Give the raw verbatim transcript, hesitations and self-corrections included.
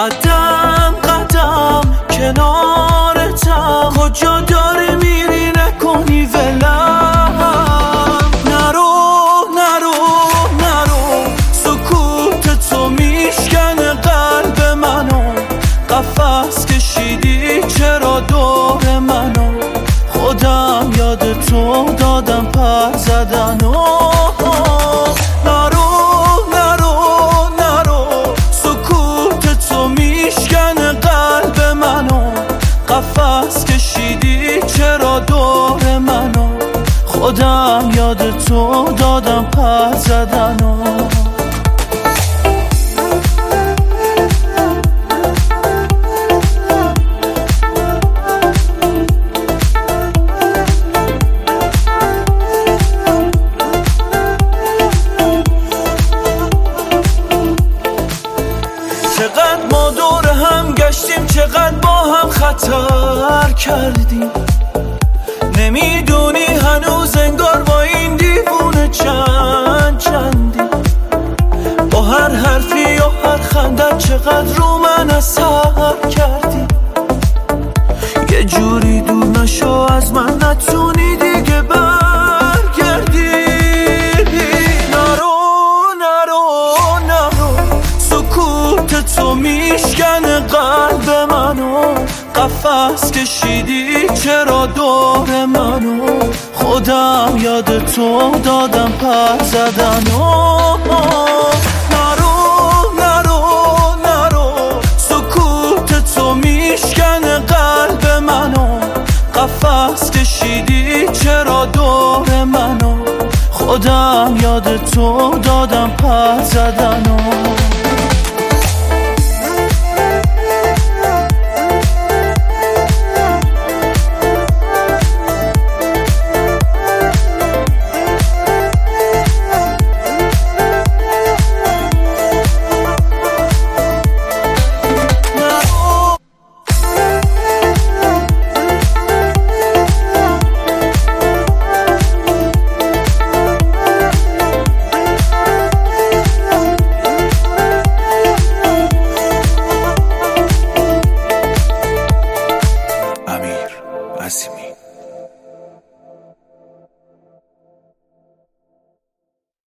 قدم قدم کنارتم، کجا داری میری نکنی ولم. نرو نرو نرو، سکوت تو میشکنه قلب منو، قفس کشیدی چرا دور منو، خودم یاد تو دادم پر زدن و نرو نرو نرو، سکوت تو میشکنه قلب منو، قفس کشیدی چرا دور منو، خودم یاد تو دادم پر زدن و چقدر ما دور هم گشتیم، چقدر با هم خطر کردیم، نمیدونی هنوز انگار با این دیوونه چند چندی، با هر حرفی و هر خندت چقدر رو من اثر کردی، یه جوری دور نشو از من، نتونی دیگه برگردی. نرو نرو نرو، سکوت تو میشکنه قلب منو، قفس کشیدی چرا دور منو، خودم یاد تو دادم پر زدن و نرو نرو نرو، سکوت تو میشکنه قلب منو، قفس کشیدی چرا دور منو، خودم یاد تو دادم پر زدن و